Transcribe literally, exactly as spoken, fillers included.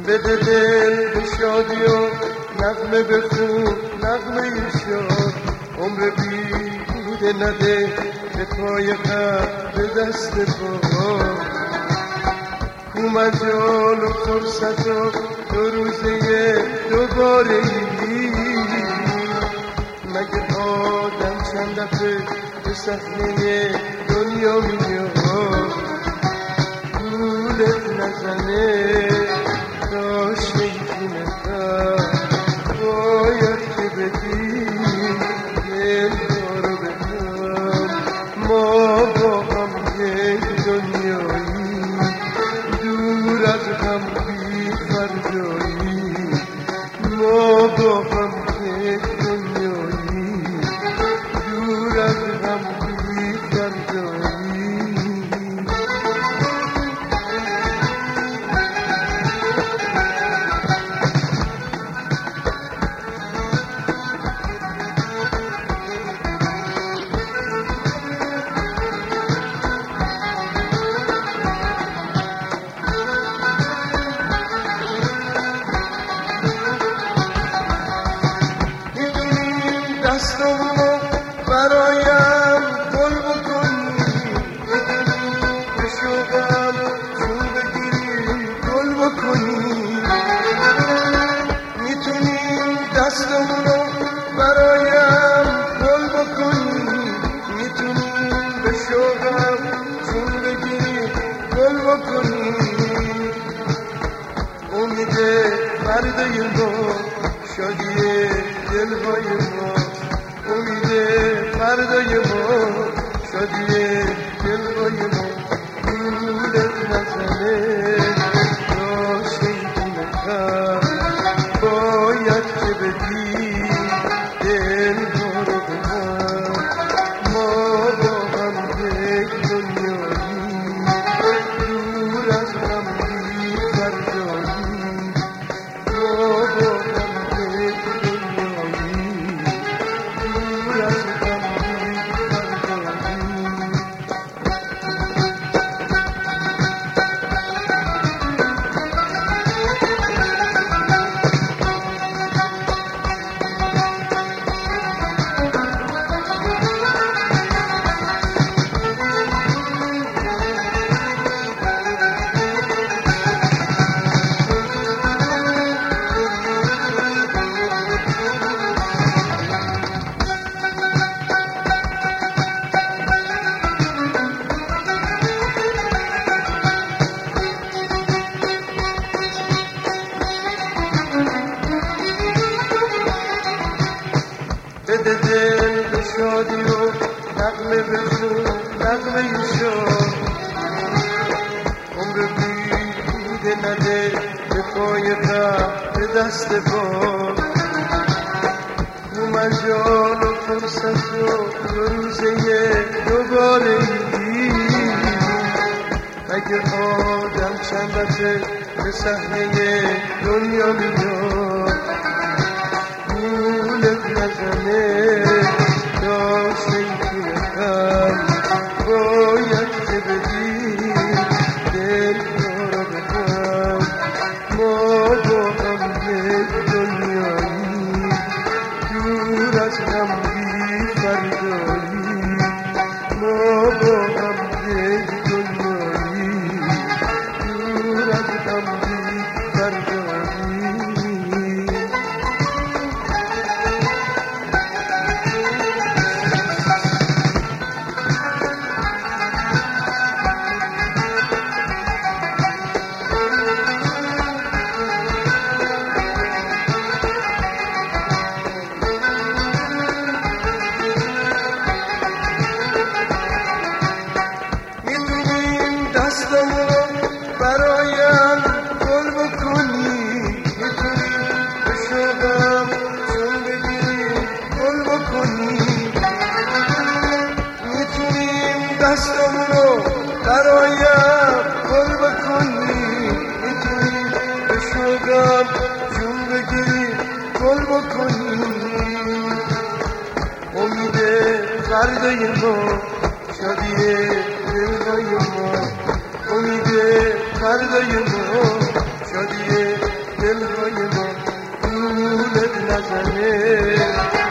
بده دل به شادی و نغمه بخون نغمه شاد، عمر بیهوده نده به پای قلب به دست پا. کو مجال و فرصت و دو روزه دوباره ای، مگه آدم چند دفعه به صحنه دنیا میاد، گولت نزنه تا شیطونه باید که بدی دل دارو بدم. ما با هم یک دنیایی دور از هم بی فردایی، ما با هم یک دنیایی دور از هم بی فردایی. دستمونو برایم گل بکنی، میدونی به شوقم چون بگیری گل بکنی، میتونی دستمونو برایم گل بکنی، میتونی به شوقم چون بگیری گل بکنی. امید فردای ما شادی دلهای ما، امید فردای ما شادی دلهای ما، گولت نزنه تا شیطونه باید که بدی دل رو به من. ما با هم یک دنیایی دور از هم بی فردایی، ما با هم یک دنیایی دور از هم بی فردایی. بده دل به شادی و نغمه بخون نغمه شاد، عمر بیهوده نده به پای قلب به دست پا. کو مجال و فرصت و دو روزه دوباره ای، مگه آدم چند دفعه به صحنه دنیا میاد، گولت نزنه تا شیطونه باید که بدی دل رو بدم. ما با هم یک دنیایی دور از هم بی فردایی، ما با هم یک دنیایی دور از هم بی فردایی. دستمونو برایم گل بکنی، میتونی به شوقم چون بگیری گل بکنی، میتونیم دستمونو برایم گل بکنی، میتونی به شوقم چون بگیری گل بکنی. امید فردای ما شادی دلهای ما، امید فردای ما شادی نزنه